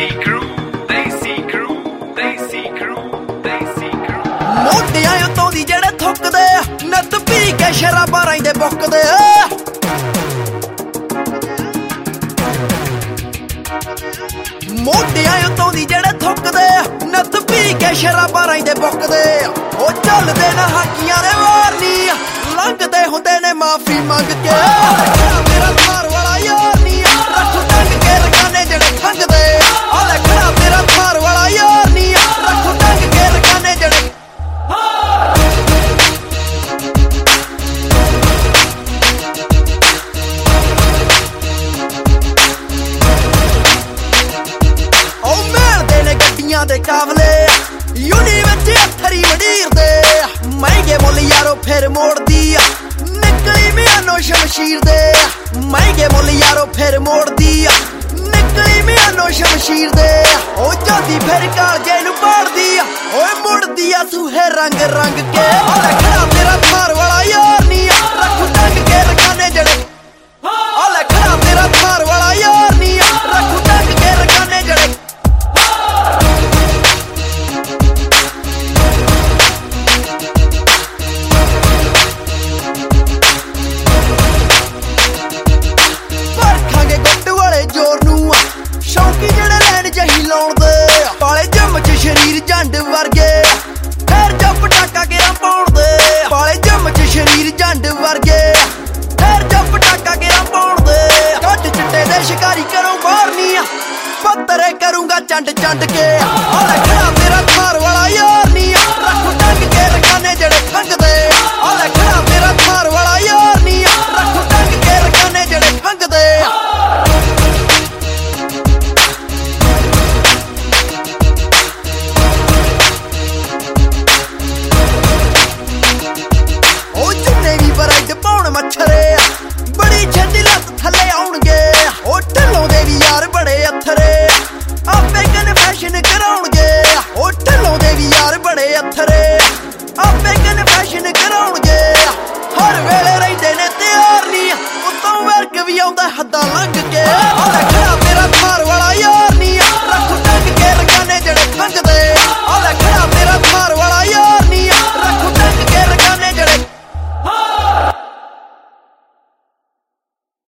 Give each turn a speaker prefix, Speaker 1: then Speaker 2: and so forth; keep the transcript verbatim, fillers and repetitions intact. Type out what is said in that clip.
Speaker 1: Desi crew, Desi crew, Desi crew, Desi crew.
Speaker 2: ਮੋਢਿਆਂ ਉੱਤੋਂ ਦੀ ਜਿਹੜੇ ਥੁੱਕਦੇ ਨੱਤ ਪੀ ਕੇ ਸ਼ਰਾਬਾਂ ਰਹਿੰਦੇ ਬੁੱਕਦੇ ਮੋਢਿਆਂ ਉੱਤੋਂ ਦੀ ਜਿਹੜੇ ਥੁੱਕਦੇ ਨੱਤ ਪੀ ਕੇ ਸ਼ਰਾਬਾਂ ਰਹਿੰਦੇ ਬੁੱਕਦੇ ਉਹ ਚੱਲਦੇ ਨਾ ਹਾਕੀਆਂ ਦੇ ਵਾਰ ਨੀ ਲੰਘਦੇ ਹੁੰਦੇ ਨੇ ਮਾਫੀ ਮੰਗ ਕੇ ਮੇਰਾ ਥਾਰ ਵਾਲਾ ਯਾਰ ਨੀ ਰੱਖ ਟੰਗ ਕੇ ਰਕਾਨੇ ਜਿਹੜੇ ਖੰਗਦੇ ਆ ਲੈ ਖੜਾ ਤੇਰਾ ਥਾਰ ਵਾਲਾ ਯਾਰ ਨੀ ਰੱਖ ਟੰਗ ਕੇ ਰਕਾਨੇ ਜਿਹੜੇ ਉਹ ਮਿਲਦੇ ਨੇ ਗੱਡੀਆਂ ਦੇ ਕਾਬਲੇ ਯੂਨੀ ਵਿੱਚ ਅੱਥਰੀ ਮੰਡੀਰ ਦੇ ਮਹਿੰਗੇ ਮੁੱਲ ਯਾਰੋ ਫਿਰ ਮੋੜਦੀ ਆ ਨਿਕਲੀ ਮਿਆਨੋ ਸ਼ਮਸ਼ੀਰ ਦੇ ਮਹਿੰਗੇ ਮੁੱਲ ਯਾਰੋ ਫਿਰ ਮੋੜਦੀ ਆ ਨਿਕਲੀ ਮਿਆਨੋ ਸ਼ਮਸ਼ੀਰ ਦੇ ਉਹ ਜਾਂਦੀ ਫਿਰ ਕਾਲਜੇ ਨੂੰ ਪਾੜਦੀ ਆ ਓਏ ਮੁੜਦੀ ਆ ਸੂਹੇ ਰੰਗ ਰੰਗ ਕੇ ਓਏ ਖੜਾ ਤੇਰਾ ਥਾਰ ਵਾਲਾ ਯਾਰ ਨੀ ਰੱਖ ਟੰਗ ਕੇ ਰਕਾਨੇ ਜਿਹੜੇ ਓਏ ਖੜਾ ਤੇਰਾ ਥਾਰ ਵਾਲਾ ਯਾਰ ਨੀ ਰੱਖ ਟੰਗ ਕੇ ਰਕਾਨੇ ਜਿਹੜੇ ਸ਼ੌਂਕੀ ਜਿਹੜੇ ਲੈਣ ਜਹੀ ਲਾਉਣ ਦੇ ਪਾਲੇ ਜਿੰਮ ਚ ਸ਼ਰੀਰ ਜੰਡ ਵਰਗੇ ਫੇਰ ਜੋ ਪਟਾਕਾ ਗਿਰਾ ਪਾਉਣ ਦੇ ਪਾਲੇ ਜਿੰਮ ਚ ਸ਼ਰੀਰ ਜੰਡ ਵਰਗੇ ਫੇਰ ਜੋ ਪਟਾਕਾ ਗਿਰਾ ਪਾਉਣ ਦੇ ਕੱਟ ਚਿੱਟੇ ਦੇ ਸ਼ਿਕਾਰੀ ਕਰੋ ਮਾਰਨੀ ਆ ਪੱਤਰੇ ਕਰੂੰਗਾ ਚੰਡ ਚੰਡ ਕੇ